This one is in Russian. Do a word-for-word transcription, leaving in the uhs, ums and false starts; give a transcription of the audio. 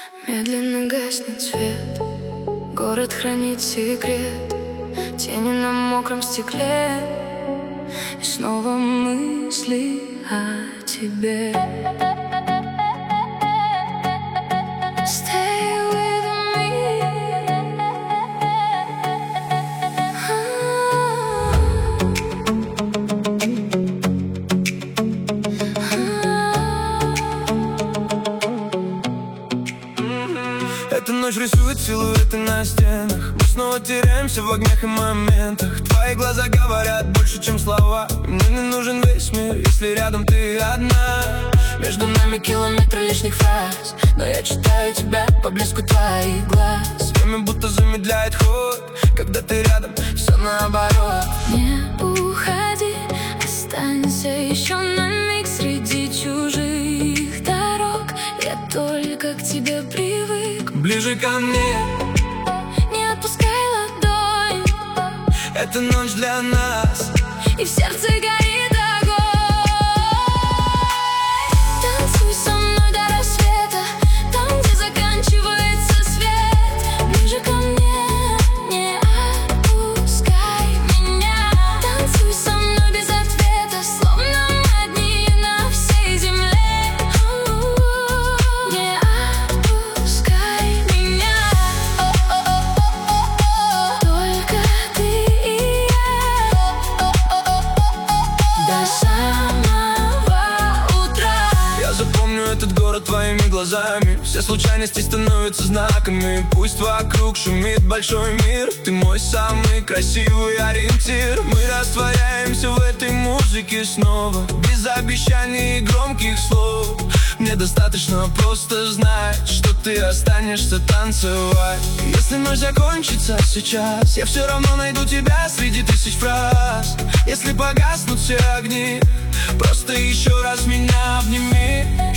Медленно гаснет свет, город хранит секрет, тени на мокром стекле, и снова мысли о тебе. Stay with me. Эта ночь рисует силуэты на стенах. Мы снова теряемся в огнях и моментах. Твои глаза говорят больше, чем слова. Мне не нужен весь мир, если рядом ты одна. Между нами километры лишних фраз, но я читаю тебя по блеску твоих глаз. Время будто замедляет ход, когда ты рядом, все наоборот. Не уходи, останься еще на миг среди чужих дорог. Я только к тебе привык. Ближе ко мне, не отпускай ладонь. эта ночь для нас, и в сердце горит огонь. Танцуй со мной до рассвета, там, где заканчивается свет. Ближе ко мне, не отпускай меня. Танцуй со мной без ответа, словно мы одни на всей земле. Не отпускай меня. Только ты и я до самого утра. я запомню этот город твоими глазами. Все случайности становятся знаками. Пусть вокруг шумит большой мир, ты мой самый красивый ориентир. Мы растворяемся в этой музыке снова, без обещаний и громких слов. Мне достаточно просто знать, что ты останешься танцевать. Если ночь закончится сейчас, я все равно найду тебя среди тысяч фраз. Если погаснут все огни, просто еще раз меня обними.